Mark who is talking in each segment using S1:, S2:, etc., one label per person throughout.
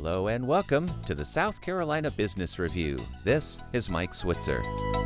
S1: Hello and welcome to the South Carolina Business Review. This is Mike Switzer.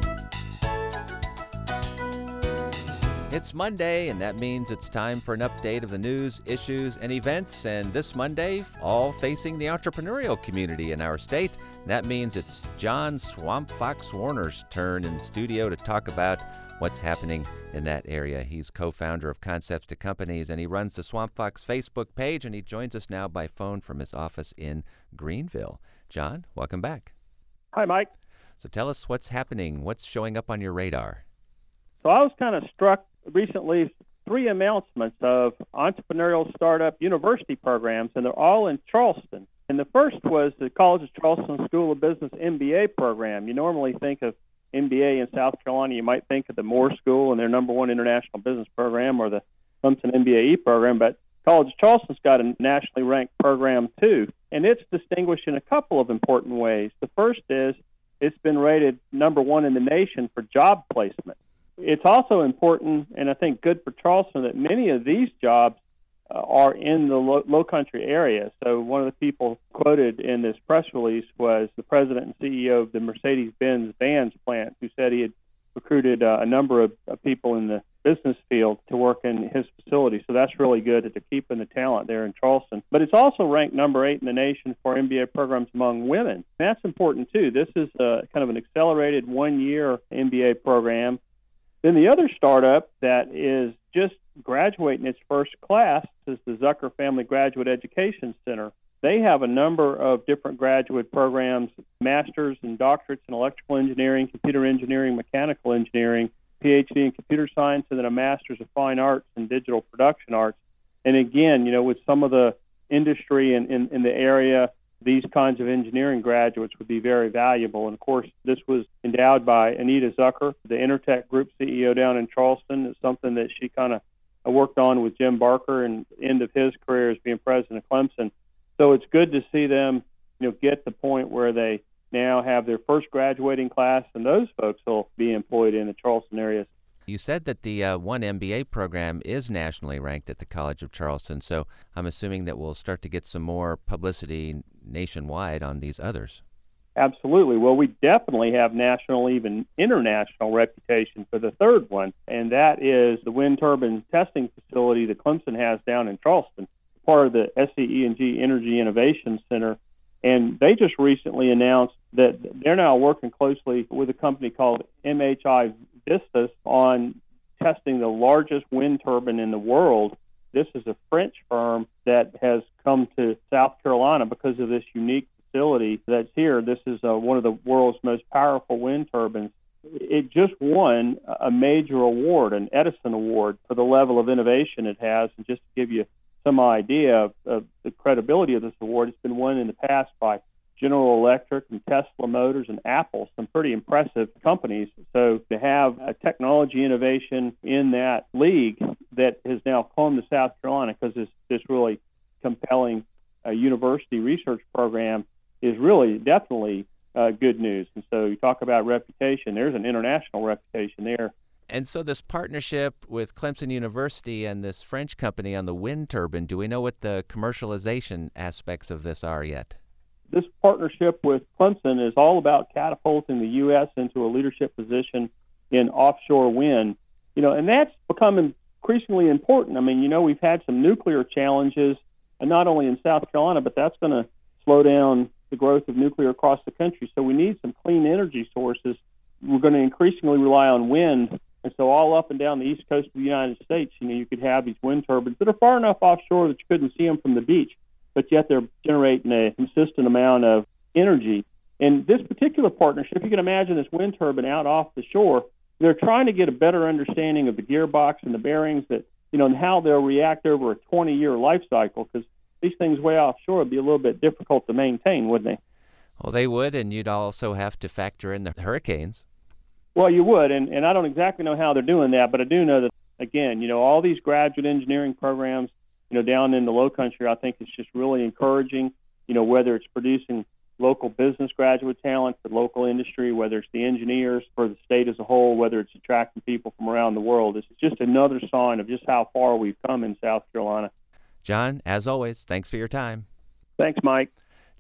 S1: It's Monday, and that means it's time for an update of the news, issues, and events. And this Monday, all facing the entrepreneurial community in our state. That means it's John Swamp Fox Warner's turn in studio to talk about what's happening in that area. He's co-founder of Concepts to Companies, and he runs the Swamp Fox Facebook page, and he joins us now by phone from his office in Greenville. John, welcome back.
S2: Hi, Mike.
S1: So tell us what's happening. What's showing up on your radar?
S2: So I was kind of struck recently, 3 announcements of entrepreneurial startup university programs, and they're all in Charleston. And the first was the College of Charleston School of Business MBA program. You normally think of MBA in South Carolina, you might think of the Moore School and their #1 international business program, or the Clemson MBAE program, but College of Charleston's got a nationally ranked program too, and it's distinguished in a couple of important ways. The first is it's been rated #1 in the nation for job placement. It's also important, and I think good for Charleston, that many of these jobs are in the low country area. So one of the people quoted in this press release was the president and CEO of the Mercedes-Benz vans plant, who said he had recruited a number of people in the business field to work in his facility. So that's really good that they're keeping the talent there in Charleston. But it's also ranked #8 in the nation for MBA programs among women. That's important too. This is kind of an accelerated 1-year MBA program. Then the other startup that is just graduating its first class is the Zucker Family Graduate Education Center. They have a number of different graduate programs, masters and doctorates in electrical engineering, computer engineering, mechanical engineering, PhD in computer science, and then a master's of fine arts and digital production arts. And again, with some of the industry in the area, these kinds of engineering graduates would be very valuable. And, of course, this was endowed by Anita Zucker, the Intertech Group CEO down in Charleston. It's something that she kind of worked on with Jim Barker and the end of his career as being president of Clemson. So it's good to see them, get the point where they now have their first graduating class, and those folks will be employed in the Charleston area.
S1: You said that the one MBA program is nationally ranked at the College of Charleston, so I'm assuming that we'll start to get some more publicity nationwide on these others.
S2: Absolutely. Well, we definitely have national, even international reputation for the third one, and that is the wind turbine testing facility that Clemson has down in Charleston, part of the SCE&G Energy Innovation Center. And they just recently announced that they're now working closely with a company called MHI Vistas on testing the largest wind turbine in the world. This is a French firm that has come to South Carolina because of this unique facility that's here. This is one of the world's most powerful wind turbines. It just won a major award, an Edison Award, for the level of innovation it has. And just to give you some idea of the credibility of this award, it's been won in the past by General Electric and Tesla Motors and Apple, some pretty impressive companies. So to have a technology innovation in that league that has now come to South Carolina because it's this really compelling university research program is really definitely good news. And so you talk about reputation, there's an international reputation there.
S1: And so this partnership with Clemson University and this French company on the wind turbine, do we know what the commercialization aspects of this are yet?
S2: This partnership with Clemson is all about catapulting the U.S. into a leadership position in offshore wind. And that's become increasingly important. I mean, we've had some nuclear challenges, and not only in South Carolina, but that's going to slow down the growth of nuclear across the country. So we need some clean energy sources. We're going to increasingly rely on wind. And so all up and down the east coast of the United States, you could have these wind turbines that are far enough offshore that you couldn't see them from the beach, but yet they're generating a consistent amount of energy. And this particular partnership, you can imagine this wind turbine out off the shore, they're trying to get a better understanding of the gearbox and the bearings that, and how they'll react over a 20-year life cycle, because these things way offshore would be a little bit difficult to maintain, wouldn't they?
S1: Well, they would, and you'd also have to factor in the hurricanes.
S2: Well, you would, and I don't exactly know how they're doing that, but I do know that, again, all these graduate engineering programs, down in the low country, I think it's just really encouraging, whether it's producing local business graduate talent for local industry, whether it's the engineers for the state as a whole, whether it's attracting people from around the world. It's just another sign of just how far we've come in South Carolina.
S1: John, as always, thanks for your time.
S2: Thanks, Mike.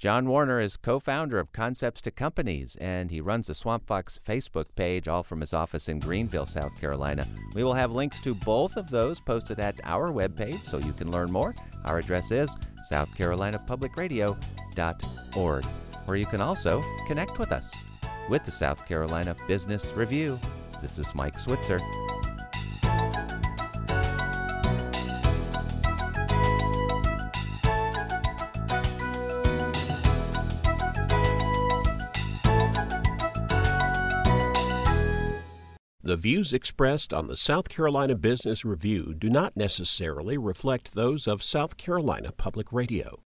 S1: John Warner is co-founder of Concepts to Companies, and he runs the Swamp Fox Facebook page, all from his office in Greenville, South Carolina. We will have links to both of those posted at our webpage so you can learn more. Our address is southcarolinapublicradio.org, where you can also connect with us. With the South Carolina Business Review, this is Mike Switzer.
S3: The views expressed on the South Carolina Business Review do not necessarily reflect those of South Carolina Public Radio.